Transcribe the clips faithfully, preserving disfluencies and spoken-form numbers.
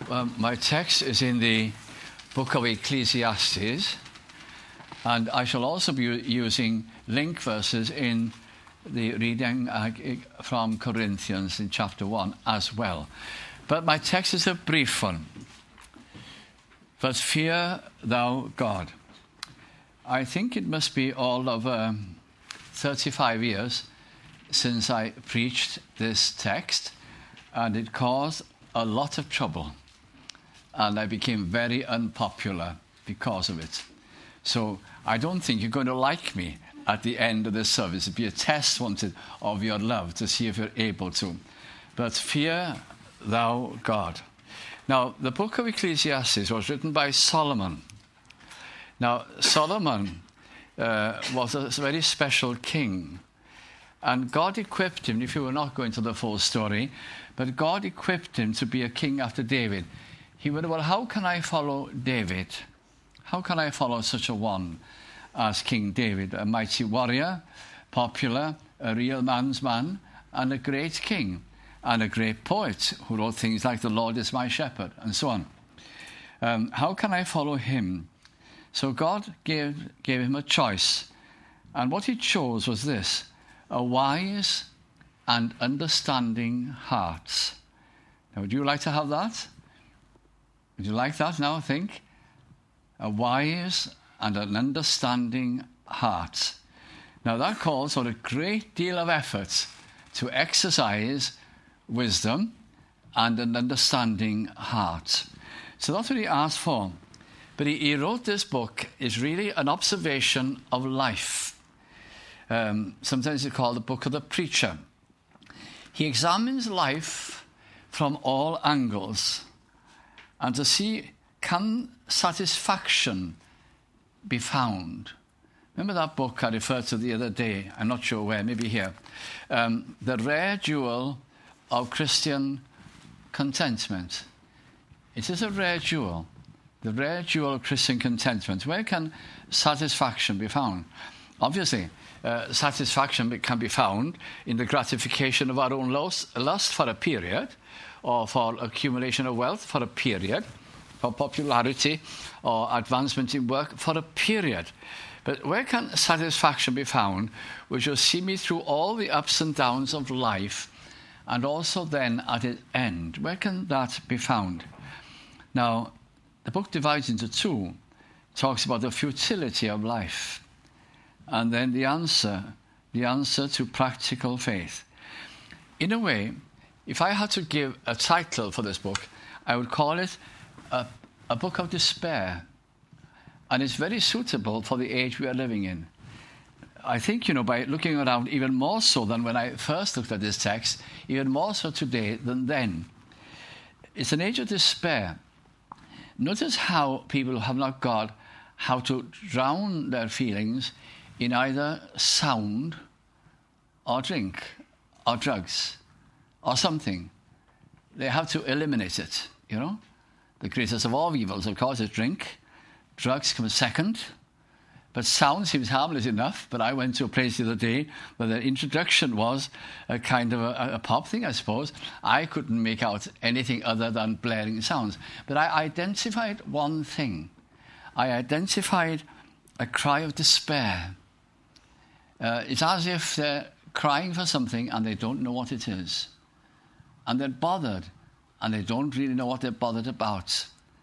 Um, my text is in the book of Ecclesiastes, and I shall also be using link verses in the reading uh, from Corinthians in chapter one as well. But my text is a brief one. But fear thou God. I think it must be all of um, thirty-five years since I preached this text, and it caused a lot of trouble. And I became very unpopular because of it. So I don't think you're going to like me at the end of this service. It'll be a test wanted of your love to see if you're able to. But fear thou God. Now, the book of Ecclesiastes was written by Solomon. Now, Solomon uh, was a very special king. And God equipped him, if you were not going to the full story, but God equipped him to be a king after David. He went, well, how can I follow David? How can I follow such a one as King David? A mighty warrior, popular, a real man's man, and a great king, and a great poet who wrote things like "The Lord is my shepherd," and so on. Um, how can I follow him? So God gave, gave him a choice. And what he chose was this: a wise and understanding heart. Now, would you like to have that? Would you like that now, think? A wise and an understanding heart. Now, that calls for a great deal of effort to exercise wisdom and an understanding heart. So that's what he asked for. But he, he wrote this book is really an observation of life. Um, sometimes it's called the book of the preacher. He examines life from all angles and to see, can satisfaction be found? Remember that book I referred to the other day? I'm not sure where, maybe here. Um, the Rare Jewel of Christian Contentment. It is a rare jewel. The rare jewel of Christian contentment. Where can satisfaction be found? Obviously, uh, satisfaction can be found in the gratification of our own lust, lust for a period, or for accumulation of wealth for a period, for popularity or advancement in work for a period. But where can satisfaction be found, which will see me through all the ups and downs of life, and also then at its end? Where can that be found? Now, the book divides into two. It talks about the futility of life, and then the answer, the answer to practical faith. In a way, if I had to give a title for this book, I would call it a, a book of despair. And it's very suitable for the age we are living in. I think, you know, by looking around, even more so than when I first looked at this text, even more so today than then. It's an age of despair. Notice how people who have not got how to drown their feelings in either sound or drink or drugs or something. They have to eliminate it, you know. The greatest of all evils, of course, is drink. Drugs come second. But sound seems harmless enough. But I went to a place the other day where the introduction was a kind of a, a pop thing, I suppose. I couldn't make out anything other than blaring sounds. But I identified one thing. I identified a cry of despair. Uh, it's as if they're crying for something and they don't know what it is. And they're bothered, and they don't really know what they're bothered about.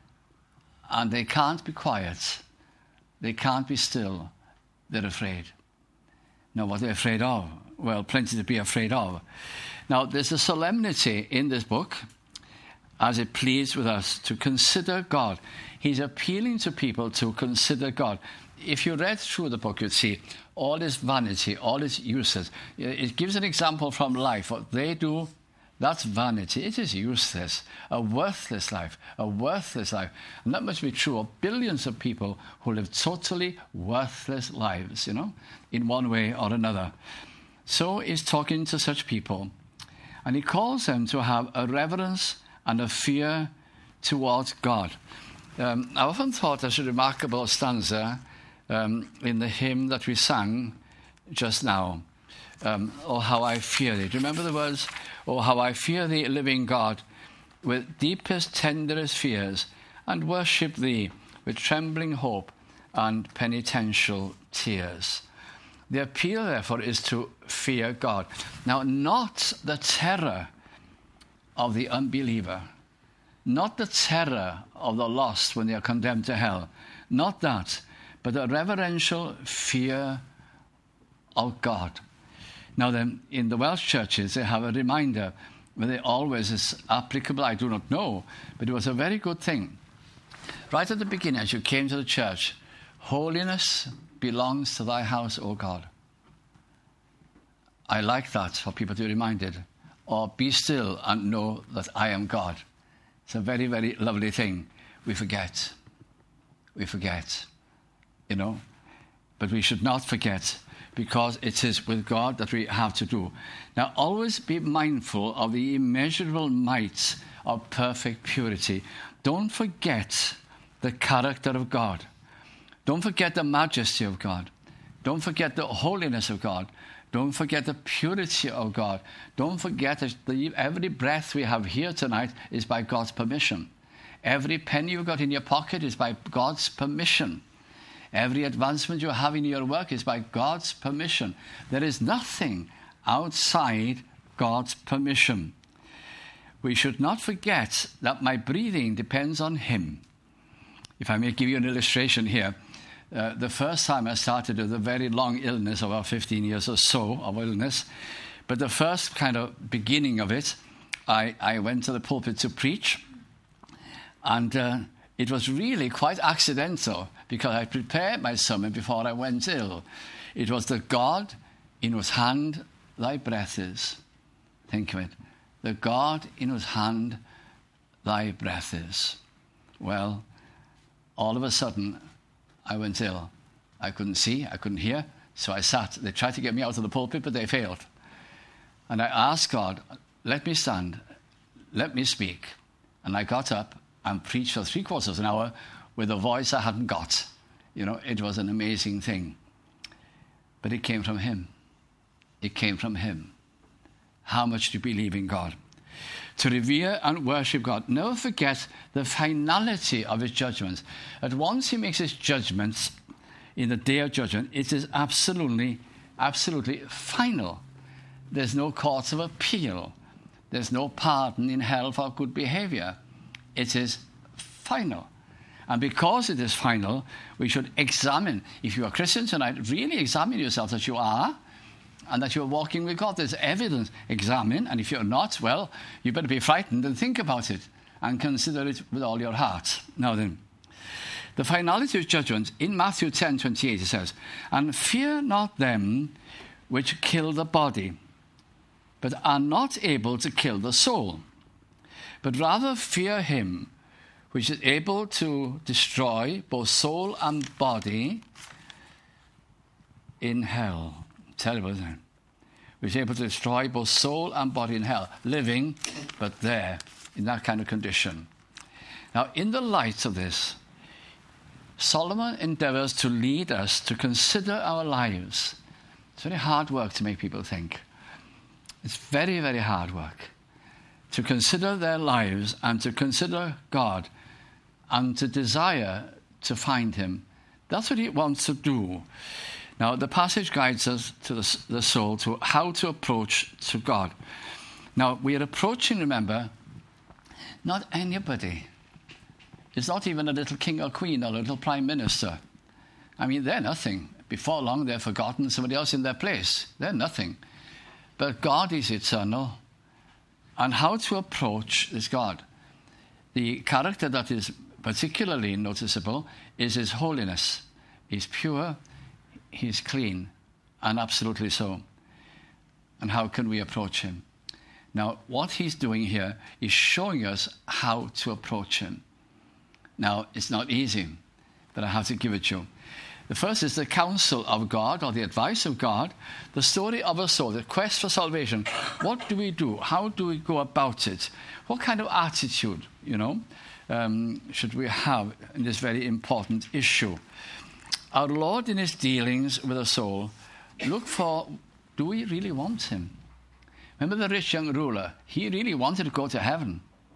And they can't be quiet. They can't be still. They're afraid. Now, what they're afraid of? Well, plenty to be afraid of. Now, there's a solemnity in this book as it pleads with us to consider God. He's appealing to people to consider God. If you read through the book, you'd see all is vanity, all is useless. It gives an example from life. What they do, that's vanity. It is useless. A worthless life. A worthless life. And that must be true of billions of people who live totally worthless lives, you know, in one way or another. So he's talking to such people. And he calls them to have a reverence and a fear towards God. Um, I often thought there's a remarkable stanza um, in the hymn that we sang just now. Um, oh, how I fear thee. Do you remember the words? Oh, how I fear thee, living God. with deepest, tenderest fears, and worship thee with trembling hope and penitential tears. The appeal, therefore, is to fear God. Now, not the terror of the unbeliever, not the terror of the lost when they are condemned to hell, not that, but a reverential fear of God. Now then, in the Welsh churches, they have a reminder, whether it always is applicable, I do not know, but it was a very good thing. Right at the beginning, as you came to the church, holiness belongs to thy house, O God. I like that, for people to be reminded. Or be still and know that I am God. It's a very, very lovely thing. We forget. We forget, you know. But we should not forget, because it is with God that we have to do. Now, always be mindful of the immeasurable might of perfect purity. Don't forget the character of God. Don't forget the majesty of God. Don't forget the holiness of God. Don't forget the purity of God. Don't forget that the, every breath we have here tonight is by God's permission. Every penny you've got in your pocket is by God's permission. Every advancement you have in your work is by God's permission. There is nothing outside God's permission. We should not forget that my breathing depends on Him. If I may give you an illustration here, uh, the first time I started with a very long illness, about fifteen years or so of illness, but the first kind of beginning of it, I, I went to the pulpit to preach, and uh, it was really quite accidental, because I prepared my sermon before I went ill. It was the God in whose hand thy breath is. Think of it. The God in whose hand thy breath is. Well, all of a sudden, I went ill. I couldn't see, I couldn't hear, so I sat. They tried to get me out of the pulpit, but they failed. And I asked God, let me stand, let me speak. And I got up and preached for three quarters of an hour with a voice I hadn't got. You know, it was an amazing thing. But it came from Him. It came from Him. How much do you believe in God? To revere and worship God. Never forget the finality of His judgments. At once He makes His judgments in the day of judgment, it is absolutely, absolutely final. There's no courts of appeal. There's no pardon in hell for good behavior. It is final. And because it is final, we should examine. If you are Christian tonight, really examine yourself that you are, and that you're walking with God. There's evidence. Examine, and if you're not, well, you better be frightened and think about it and consider it with all your heart. Now then, the finality of judgment, in Matthew ten twenty-eight, it says, and fear not them which kill the body, but are not able to kill the soul, but rather fear him which is able to destroy both soul and body in hell. Terrible, isn't it? Which is able to destroy both soul and body in hell. Living, but there, in that kind of condition. Now, in the light of this, Solomon endeavors to lead us to consider our lives. It's very hard work to make people think. It's very, very hard work to consider their lives and to consider God and to desire to find Him. That's what He wants to do. Now, the passage guides us to the, the soul, to how to approach to God. Now, we are approaching, remember, not anybody. It's not even a little king or queen or a little prime minister. I mean, they're nothing. Before long, they're forgotten, somebody else in their place. They're nothing. But God is eternal. And how to approach this God? The character that is particularly noticeable is His holiness. He's pure, He's clean, and absolutely so. And how can we approach Him? Now, what He's doing here is showing us how to approach Him. Now, it's not easy, but I have to give it to you. The first is the counsel of God, or the advice of God, the story of a soul, the quest for salvation. What do we do? How do we go about it? What kind of attitude, you know, um, should we have in this very important issue? Our Lord, in His dealings with a soul, look for, do we really want Him? Remember the rich young ruler? He really wanted to go to heaven.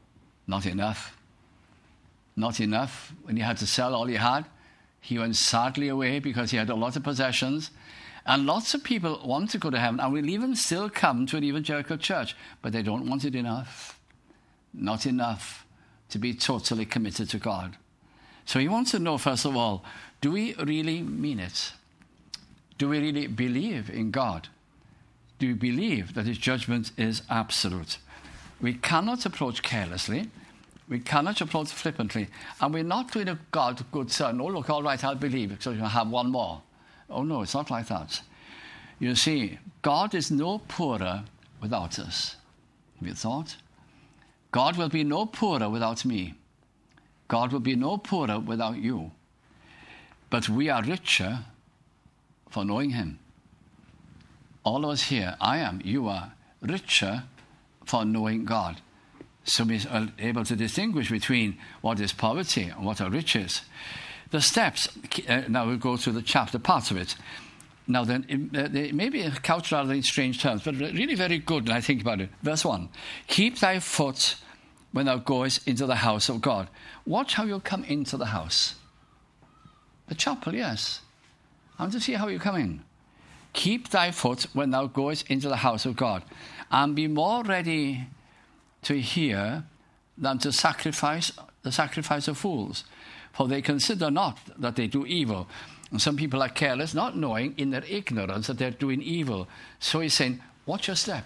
Not enough. Not enough. When he had to sell all he had, he went sadly away because he had a lot of possessions. And lots of people want to go to heaven and will even still come to an evangelical church, but they don't want it enough. Not enough to be totally committed to God. So he wants to know, first of all, do we really mean it? Do we really believe in God? Do we believe that his judgment is absolute? We cannot approach carelessly. We cannot approach flippantly. And we're not doing a God good son. Oh, look, all right, I'll believe, so you have one more. Oh, no, it's not like that. You see, God is no poorer without us. Have you thought? God will be no poorer without me. God will be no poorer without you. But we are richer for knowing him. All of us here, I am, you are, richer for knowing God. So we are able to distinguish between what is poverty and what are riches. The steps, uh, now we'll go through the chapter parts of it. Now then, uh, they may be couched rather in strange terms, but really very good when I think about it. Verse one, keep thy foot when thou goest into the house of God. Watch how you come into the house. The chapel, yes. I want to see how you come in. Keep thy foot when thou goest into the house of God, and be more ready to hear than to sacrifice the sacrifice of fools. For they consider not that they do evil. And some people are careless, not knowing in their ignorance that they're doing evil. So he's saying, watch your step.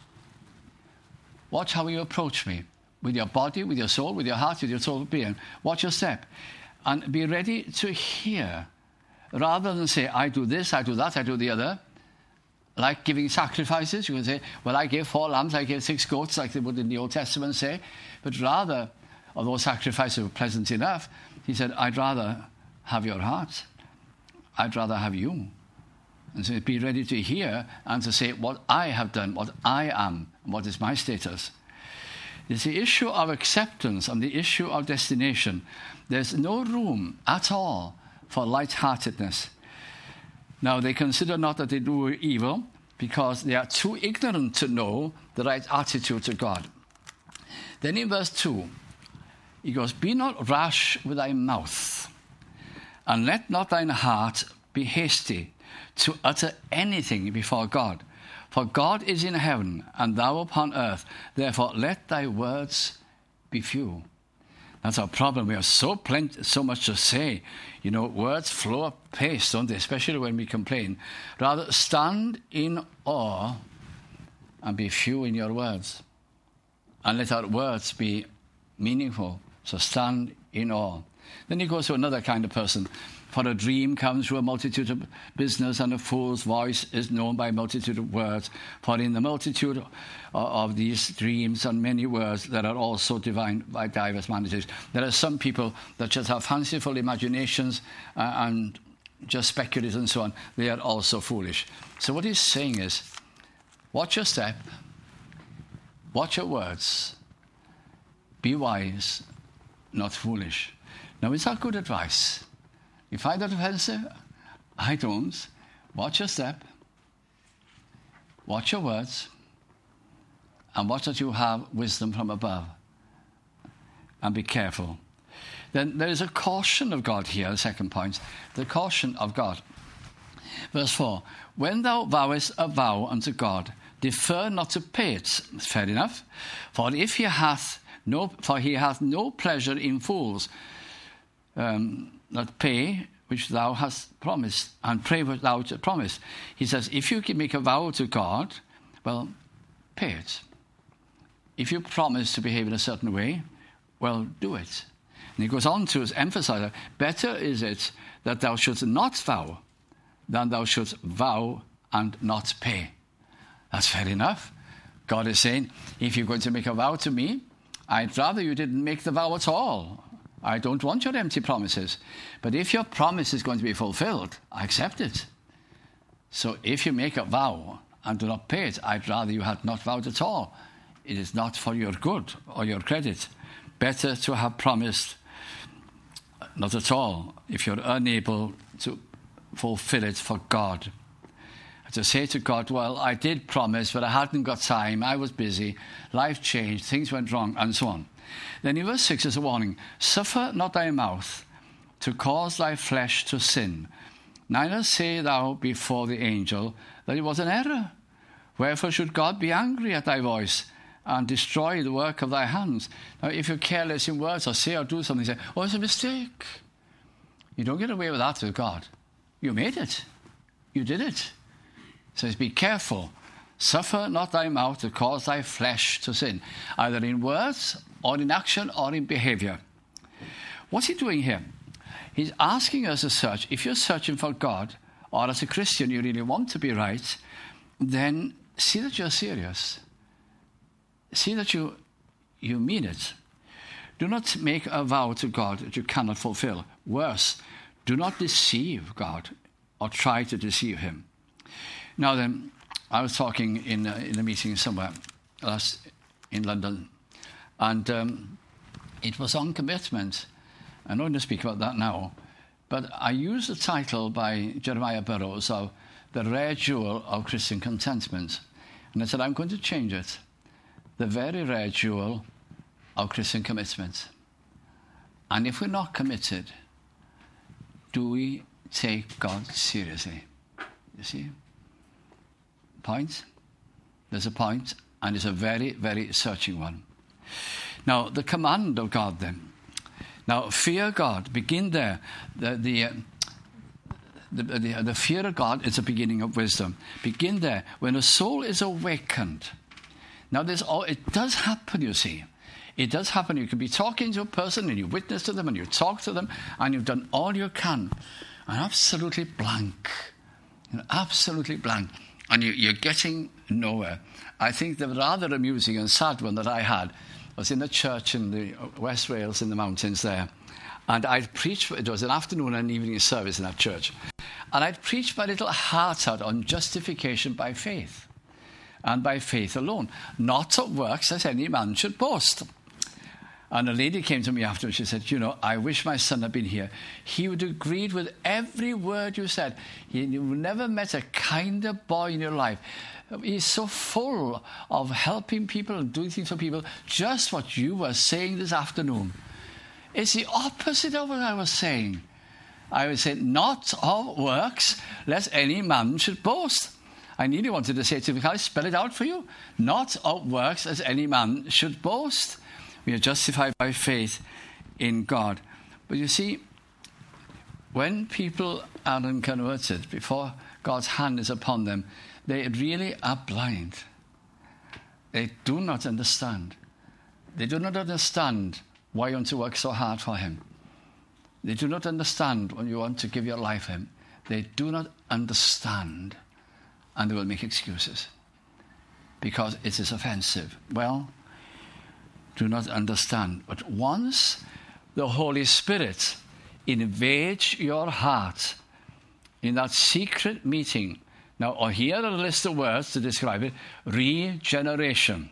Watch how you approach me. With your body, with your soul, with your heart, with your soul being. Watch your step. And be ready to hear. Rather than say, I do this, I do that, I do the other. Like giving sacrifices, you can say, well, I gave four lambs, I gave six goats, like they would in the Old Testament say. But rather, although sacrifices were pleasant enough, he said, I'd rather have your heart. I'd rather have you. And so be ready to hear and to say what I have done, what I am, and what is my status. It's the issue of acceptance and the issue of destination. There's no room at all for lightheartedness. Now, they consider not that they do evil because they are too ignorant to know the right attitude to God. Then in verse two, he goes, be not rash with thy mouth, and let not thine heart be hasty to utter anything before God. For God is in heaven, and thou upon earth. Therefore let thy words be few. That's our problem. We have so plenty, so much to say. You know, words flow apace, don't they? Especially when we complain. Rather, stand in awe and be few in your words. And let our words be meaningful. So stand in awe. Then he goes to another kind of person. For a dream comes through a multitude of business, and a fool's voice is known by a multitude of words. For in the multitude of these dreams and many words, there are also divine by diverse manners. There are some people that just have fanciful imaginations uh, and just speculate and so on. They are also foolish. So what he's saying is, watch your step, watch your words, be wise, not foolish. Now, is that good advice? You find that offensive? I don't. Watch your step. Watch your words. And watch that you have wisdom from above. And be careful. Then there is a caution of God here, the second point. The caution of God. Verse four. When thou vowest a vow unto God, defer not to pay it. Fair enough. For if he hath no, for he hath no pleasure in fools, um, that pay which thou hast promised, and pray what thou hast promised. He says, if you can make a vow to God, well, pay it. If you promise to behave in a certain way, well, do it. And he goes on to emphasize, better is it that thou shouldst not vow than thou shouldst vow and not pay. That's fair enough. God is saying, if you're going to make a vow to me, I'd rather you didn't make the vow at all. I don't want your empty promises. But if your promise is going to be fulfilled, I accept it. So if you make a vow and do not pay it, I'd rather you had not vowed at all. It is not for your good or your credit. Better to have promised not at all if you're unable to fulfill it for God. To say to God, well, I did promise, but I hadn't got time, I was busy, life changed, things went wrong, and so on. Then in verse six is a warning. Suffer not thy mouth to cause thy flesh to sin. Neither say thou before the angel that it was an error. Wherefore should God be angry at thy voice and destroy the work of thy hands? Now, if you're careless in words or say or do something, say, oh, it's a mistake. You don't get away with that with God. You made it. You did it. It says, be careful. Suffer not thy mouth to cause thy flesh to sin, either in words or in action or in behavior. What's he doing here? He's asking us to search. If you're searching for God, or as a Christian you really want to be right, then see that you're serious. See that you, you mean it. Do not make a vow to God that you cannot fulfill. Worse, do not deceive God or try to deceive him. Now then, I was talking in a, in a meeting somewhere last in London, and um, it was on commitment. I'm not going to speak about that now, but I used the title by Jeremiah Burroughs of The Rare Jewel of Christian Contentment. And I said, I'm going to change it. The very rare jewel of Christian commitment. And if we're not committed, do we take God seriously? You see? Point? There's a point, and it's a very, very searching one. Now, the command of God then. Now, fear God. Begin there. The, the, uh, the, the, the fear of God is the beginning of wisdom. Begin there. When a soul is awakened. Now, there's all, it does happen, you see. It does happen. You can be talking to a person and you witness to them and you talk to them and you've done all you can. And absolutely blank. You know, absolutely blank. And you, you're getting nowhere. I think the rather amusing and sad one that I had was in a church in the West Wales in the mountains there. And I'd preached, it was an afternoon and evening service in that church. And I'd preached my little heart out on justification by faith. And by faith alone. Not of works as any man should boast. And a lady came to me afterwards. She said, you know, I wish my son had been here. He would have agreed with every word you said. You've never met a kinder boy in your life. He's so full of helping people and doing things for people. Just what you were saying this afternoon. It's the opposite of what I was saying. I would say, not of works, lest any man should boast. I nearly wanted to say to him, can I spell it out for you? Not of works as any man should boast. We are justified by faith in God. But you see, when people are unconverted, before God's hand is upon them, they really are blind. They do not understand. They do not understand why you want to work so hard for him. They do not understand when you want to give your life to him. They do not understand. And they will make excuses because it is offensive. Well, do not understand. But once the Holy Spirit invades your heart in that secret meeting, now, or here are a list of words to describe it: regeneration,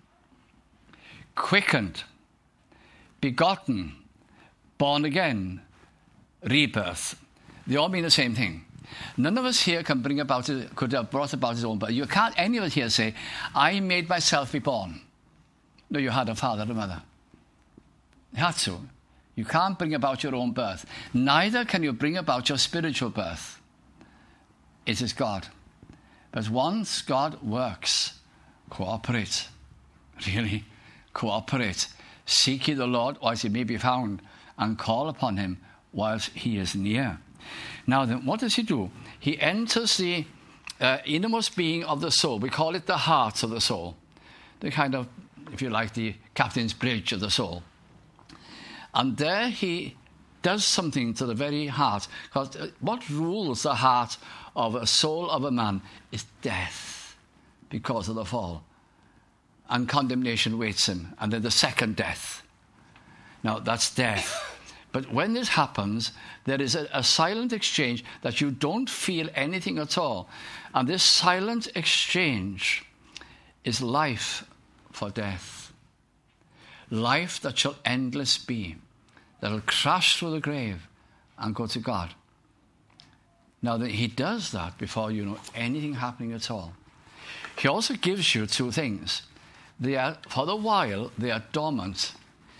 quickened, begotten, born again, rebirth. They all mean the same thing. None of us here can bring about it, could have brought about his own birth. You can't, any of us here say, I made myself be born. No, you had a father and a mother. You had to. You can't bring about your own birth. Neither can you bring about your spiritual birth. It is God. But once God works, cooperate. Really, cooperate. Seek ye the Lord whilst he may be found, and call upon him whilst he is near. Now then, what does he do? He enters the uh, innermost being of the soul. We call it the heart of the soul. The kind of, if you like, the captain's bridge of the soul. And there he does something to the very heart. Because what rules the heart of a soul of a man is death because of the fall. And condemnation waits him. And then the second death. Now, that's death. But when this happens, there is a, a silent exchange that you don't feel anything at all. And this silent exchange is life for death. Life that shall endless be, that will crash through the grave and go to God. Now, he does that before you know anything happening at all. He also gives you two things. They are, for the while, they are dormant.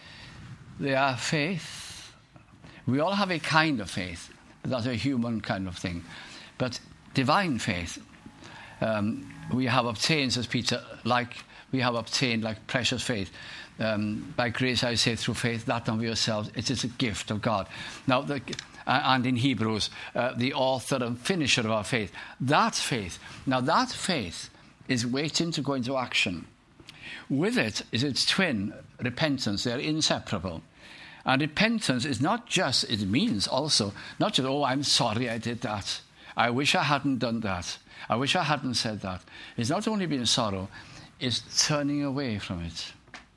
They are faith. We all have a kind of faith, but that's a human kind of thing. But divine faith, um, we have obtained, says Peter, like we have obtained like precious faith. Um, by grace, I say, through faith, that not of yourselves, it is a gift of God. Now, the, uh, and in Hebrews, uh, the author and finisher of our faith. That faith, now that faith is waiting to go into action. With it is its twin, repentance. They're inseparable. And repentance is not just, it means also, not just, oh, I'm sorry I did that. I wish I hadn't done that. I wish I hadn't said that. It's not only being sorrow, it's turning away from it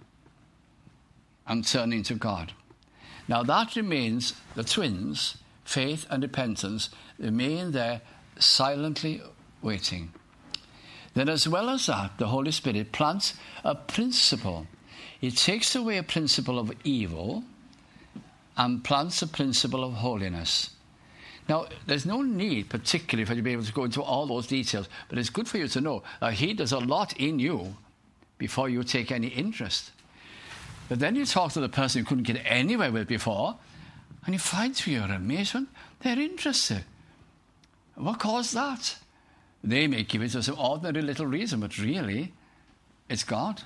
and turning to God. Now that remains, the twins, faith and repentance, remain there silently waiting. Then as well as that, the Holy Spirit plants a principle. He takes away a principle of evil and plants a principle of holiness. Now, there's no need particularly for you to be able to go into all those details, but it's good for you to know that he does a lot in you before you take any interest. But then you talk to the person you couldn't get anywhere with before, and you find to your amazement, they're interested. What caused that? They may give it to some ordinary little reason, but really, it's God.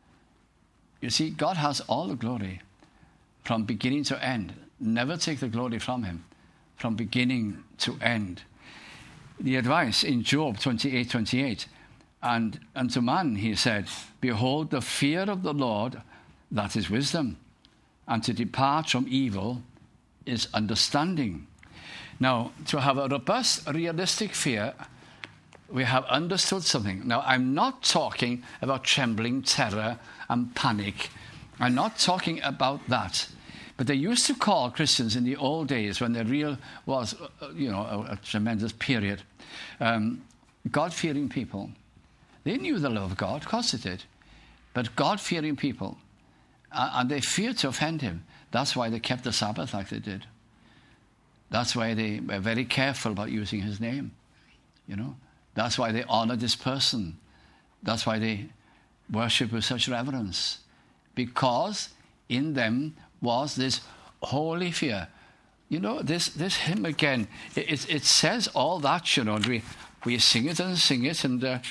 You see, God has all the glory from beginning to end. Never take the glory from him, from beginning to end. The advice in Job twenty-eight twenty-eight, and unto man he said, behold, the fear of the Lord, that is wisdom, and to depart from evil is understanding. Now, to have a robust, realistic fear, we have understood something. Now, I'm not talking about trembling, terror, and panic. I'm not talking about that. But they used to call Christians in the old days, when there real was, you know, a, a tremendous period, um, God-fearing people. They knew the love of God, of course they did, but God-fearing people. Uh, and they feared to offend him. That's why they kept the Sabbath like they did. That's why they were very careful about using his name, you know. That's why they honored this person. That's why they worship with such reverence. Because in them was this holy fear. You know, this, this hymn again, it, it, it says all that, you know, and we, we sing it and sing it, and, uh,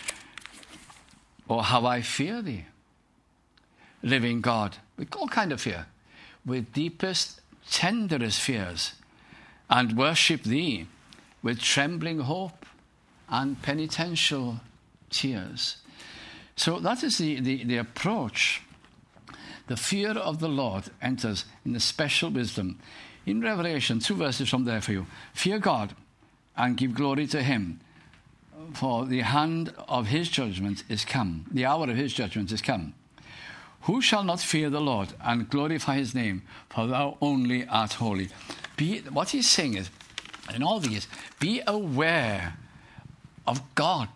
oh, how I fear thee, living God, with all kind of fear, with deepest, tenderest fears, and worship thee with trembling hope and penitential tears. So that is the, the, the approach. The fear of the Lord enters in the special wisdom. In Revelation, two verses from there for you. Fear God and give glory to him, for the hand of his judgment is come. The hour of his judgment is come. Who shall not fear the Lord and glorify his name, for thou only art holy. Be, what he's saying is, in all these, be aware of God.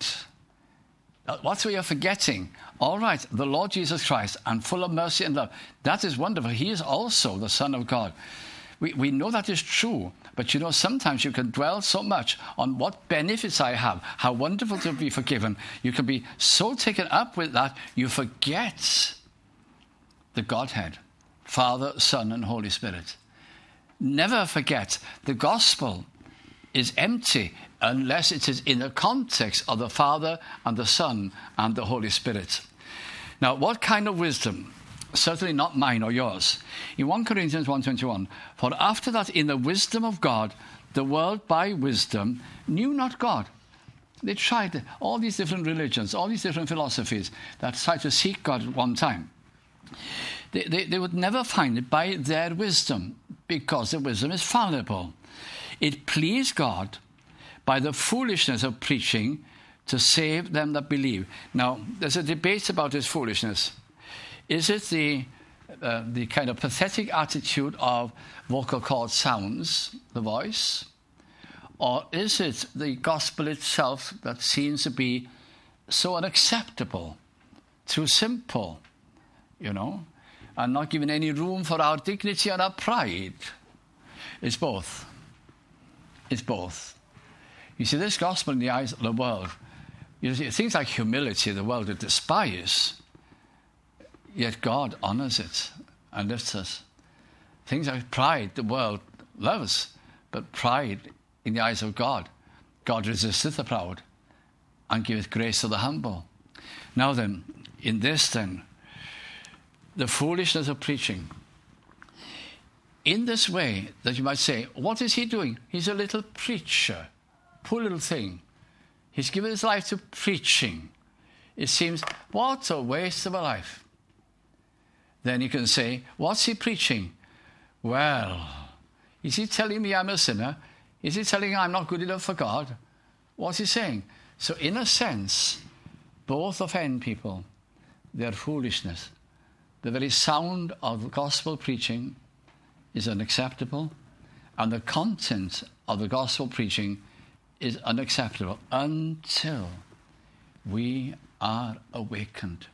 What's what you're forgetting? All right, the Lord Jesus Christ, and full of mercy and love. That is wonderful. He is also the Son of God. We, we know that is true, but you know, sometimes you can dwell so much on what benefits I have, how wonderful to be forgiven. You can be so taken up with that, you forget the Godhead, Father, Son, and Holy Spirit. Never forget, the gospel is empty unless it is in the context of the Father and the Son and the Holy Spirit. Now, what kind of wisdom? Certainly not mine or yours. In First Corinthians one twenty-one, for after that in the wisdom of God, the world by wisdom knew not God. They tried all these different religions, all these different philosophies that tried to seek God at one time. They, they, they would never find it by their wisdom, because the wisdom is fallible. It pleased God by the foolishness of preaching to save them that believe. Now, there's a debate about this foolishness. Is it the, uh, the kind of pathetic attitude of vocal cord sounds, the voice? Or is it the gospel itself that seems to be so unacceptable, too simple, you know, and not giving any room for our dignity and our pride? It's both. It's both. You see, this gospel in the eyes of the world, you see, things like humility, the world would despise, yet God honors it and lifts us. Things like pride, the world loves, but pride in the eyes of God, God resisteth the proud and giveth grace to the humble. Now then, in this then, the foolishness of preaching, in this way that you might say, what is he doing? He's a little preacher, poor little thing. He's given his life to preaching. It seems, what a waste of a life. Then you can say, what's he preaching? Well, is he telling me I'm a sinner? Is he telling me I'm not good enough for God? What's he saying? So in a sense, both offend people. Their foolishness. The very sound of gospel preaching is unacceptable, and the content of the gospel preaching is unacceptable until we are awakened,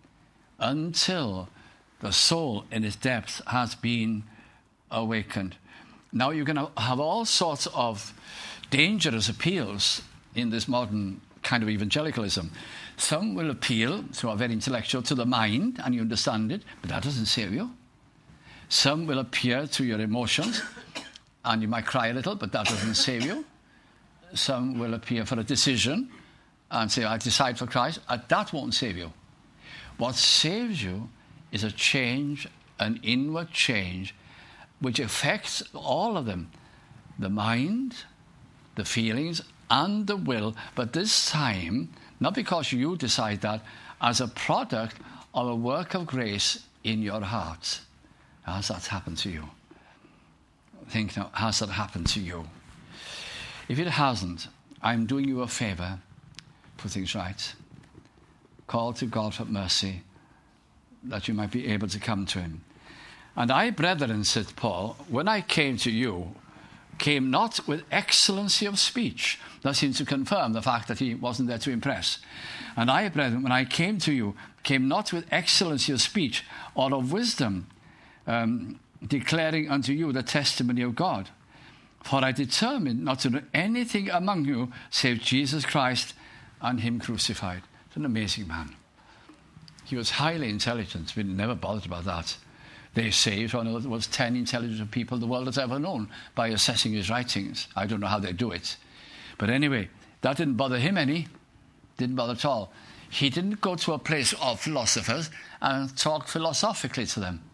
until the soul in its depths has been awakened. Now you're going to have all sorts of dangerous appeals in this modern kind of evangelicalism. Some will appeal, who are very intellectual, to the mind, and you understand it, but that doesn't save you. Some will appeal to your emotions, and you might cry a little, but that doesn't save you. Some will appeal for a decision and say, I decide for Christ. Uh, that won't save you. What saves you is a change, an inward change, which affects all of them. The mind, the feelings, and the will. But this time, not because you decide that, as a product of a work of grace in your heart. Has that happened to you? Think now, has that happened to you? If it hasn't, I'm doing you a favour. Put things right. Call to God for mercy, that you might be able to come to him. And I, brethren, said Paul, when I came to you, came not with excellency of speech. That seems to confirm the fact that he wasn't there to impress. And I, brethren, when I came to you, came not with excellency of speech or of wisdom, um, declaring unto you the testimony of God. For I determined not to know anything among you save Jesus Christ and him crucified. It's an amazing man. He was highly intelligent. We never bothered about that. They say it one of the most ten intelligent people the world has ever known by assessing his writings. I don't know how they do it. But anyway, that didn't bother him any. Didn't bother at all. He didn't go to a place of philosophers and talk philosophically to them.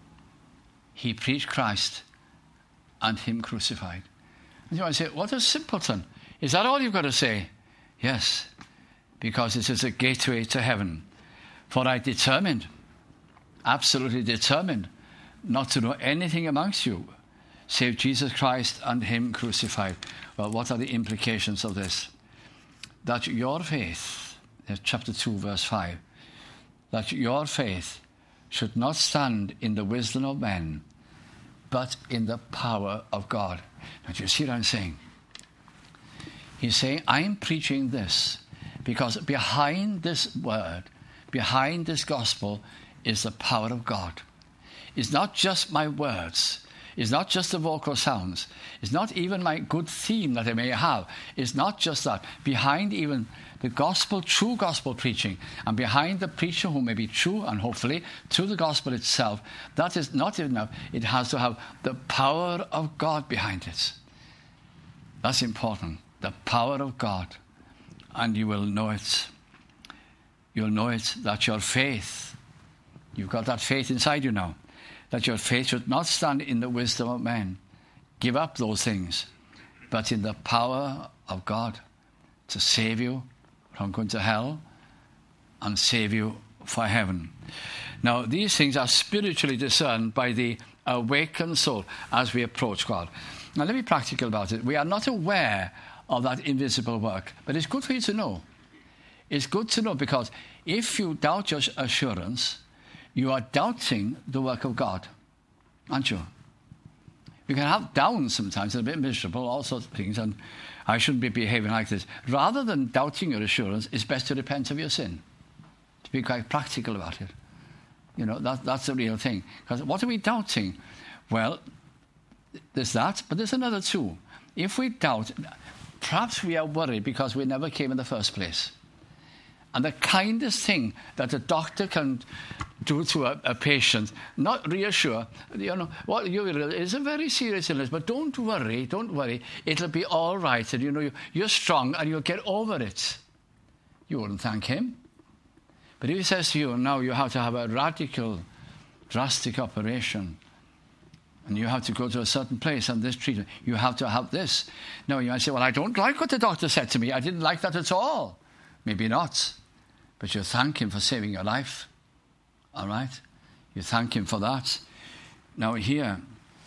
He preached Christ and him crucified. And you might say, what a simpleton. Is that all you've got to say? Yes, because it is a gateway to heaven. For I determined, absolutely determined, not to know anything amongst you save Jesus Christ and him crucified. Well, what are the implications of this? That your faith, chapter two, verse five, that your faith should not stand in the wisdom of men, but in the power of God. Now, do you see what I'm saying? He's saying, I'm preaching this because behind this word, behind this gospel, is the power of God. It's not just my words. It's not just the vocal sounds. It's not even my good theme that I may have. It's not just that. Behind even the gospel, true gospel preaching, and behind the preacher who may be true and hopefully to the gospel itself, that is not enough. It has to have the power of God behind it. That's important. The power of God. And you will know it. You'll know it that your faith, you've got that faith inside you now, that your faith should not stand in the wisdom of men. Give up those things, but in the power of God to save you from going to hell and save you for heaven. Now, these things are spiritually discerned by the awakened soul as we approach God. Now, let me be practical about it. We are not aware of that invisible work, but it's good for you to know. It's good to know, because if you doubt your assurance, you are doubting the work of God, aren't you? You can have down sometimes, a bit miserable, all sorts of things, and I shouldn't be behaving like this. Rather than doubting your assurance, it's best to repent of your sin, to be quite practical about it. You know, that, that's the real thing. Because what are we doubting? Well, there's that, but there's another too. If we doubt, perhaps we are worried because we never came in the first place. And the kindest thing that a doctor can do to a, a patient, not reassure, you know, what you it's a very serious illness, but don't worry, don't worry, it'll be all right, and you know, you're strong and you'll get over it. You wouldn't thank him. But if he says to you, now you have to have a radical, drastic operation, and you have to go to a certain place and this treatment, you have to have this. No, you might say, well, I don't like what the doctor said to me. I didn't like that at all. Maybe not. But you thank him for saving your life. All right? You thank him for that. Now here,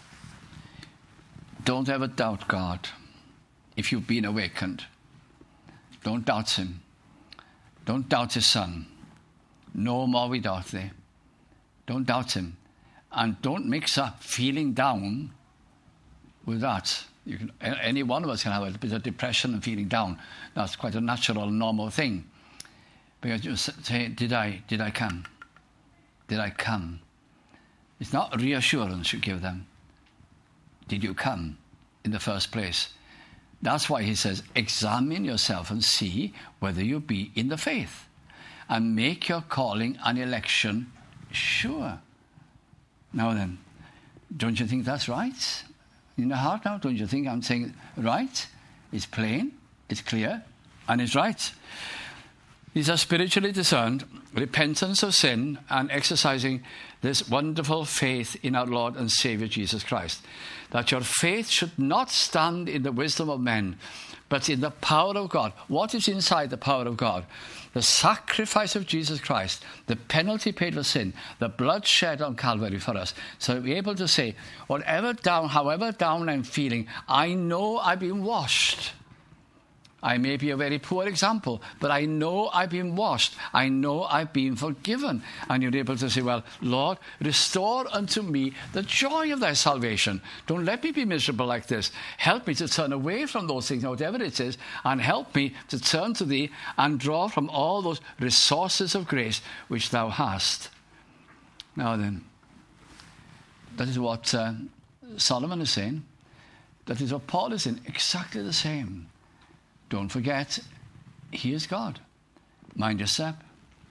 don't ever doubt God. If you've been awakened, don't doubt him. Don't doubt his son. No more we doubt thee. Don't doubt him. And don't mix up feeling down with that. You can, any one of us can have a bit of depression and feeling down. That's quite a natural, normal thing. Because you say, did I, did I come? Did I come? It's not reassurance you give them. Did you come in the first place? That's why he says, examine yourself and see whether you be in the faith. And make your calling and election sure. Now then, don't you think that's right? In the heart now, don't you think I'm saying right? It's plain, it's clear, and it's right. These are spiritually discerned, repentance of sin, and exercising this wonderful faith in our Lord and Saviour Jesus Christ. That your faith should not stand in the wisdom of men, but in the power of God. What is inside the power of God? The sacrifice of Jesus Christ, the penalty paid for sin, the blood shed on Calvary for us. So we're able to say, whatever down, however down I'm feeling, I know I've been washed. I may be a very poor example, but I know I've been washed. I know I've been forgiven. And you're able to say, well, Lord, restore unto me the joy of thy salvation. Don't let me be miserable like this. Help me to turn away from those things, whatever it is, and help me to turn to thee and draw from all those resources of grace which thou hast. Now then, that is what uh, Solomon is saying. That is what Paul is saying. Exactly the same. Don't forget, he is God. Mind your step.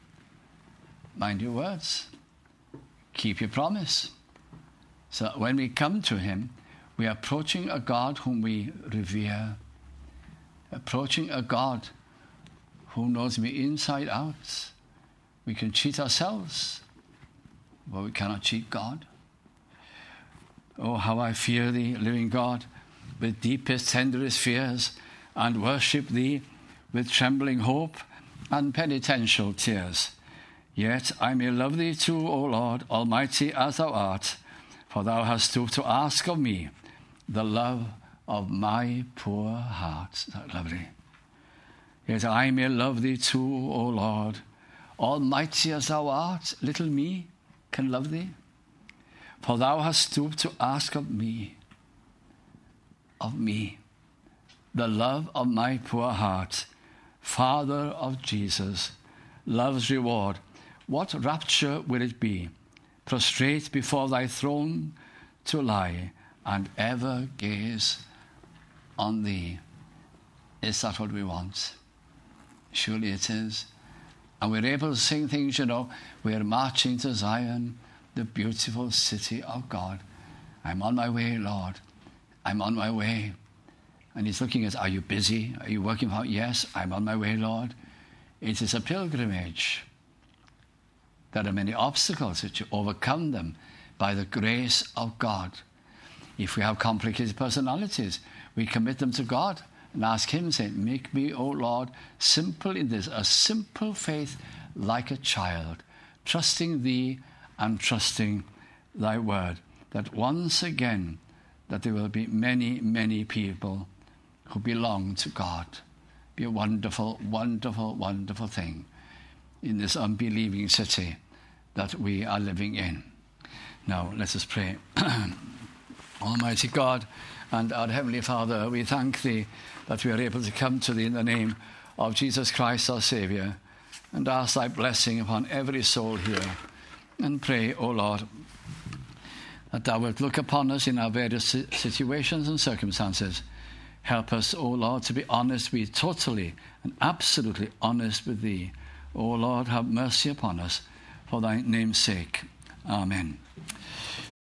Mind your words. Keep your promise. So when we come to him, we are approaching a God whom we revere. Approaching a God who knows me inside out. We can cheat ourselves, but we cannot cheat God. Oh, how I fear thee, living God, with deepest, tenderest fears, and worship thee with trembling hope and penitential tears. Yet I may love thee too, O Lord, almighty as thou art, for thou hast stooped to ask of me the love of my poor heart. Is that lovely? Yet I may love thee too, O Lord, almighty as thou art. Little me can love thee, for thou hast stooped to ask of me, of me, the love of my poor heart. Father of Jesus, love's reward, what rapture will it be, prostrate before thy throne to lie and ever gaze on thee. Is that what we want? Surely it is. And we're able to sing things, you know, we're marching to Zion, the beautiful city of God. I'm on my way, Lord. I'm on my way. And he's looking at, are you busy? Are you working hard? Yes, I'm on my way, Lord. It is a pilgrimage. There are many obstacles, that you overcome them by the grace of God. If we have complicated personalities, we commit them to God and ask him, say, make me, O Lord, simple in this, a simple faith like a child, trusting thee and trusting thy word, that once again, that there will be many, many people who belong to God. Be a wonderful, wonderful, wonderful thing in this unbelieving city that we are living in. Now, let us pray. Almighty God and our Heavenly Father, we thank thee that we are able to come to thee in the name of Jesus Christ, our Saviour, and ask thy blessing upon every soul here. And pray, O Lord, that thou wilt look upon us in our various situations and circumstances. Help us, O Lord, to be honest, be totally and absolutely honest with thee O Lord, have mercy upon us for thy name's sake. Amen.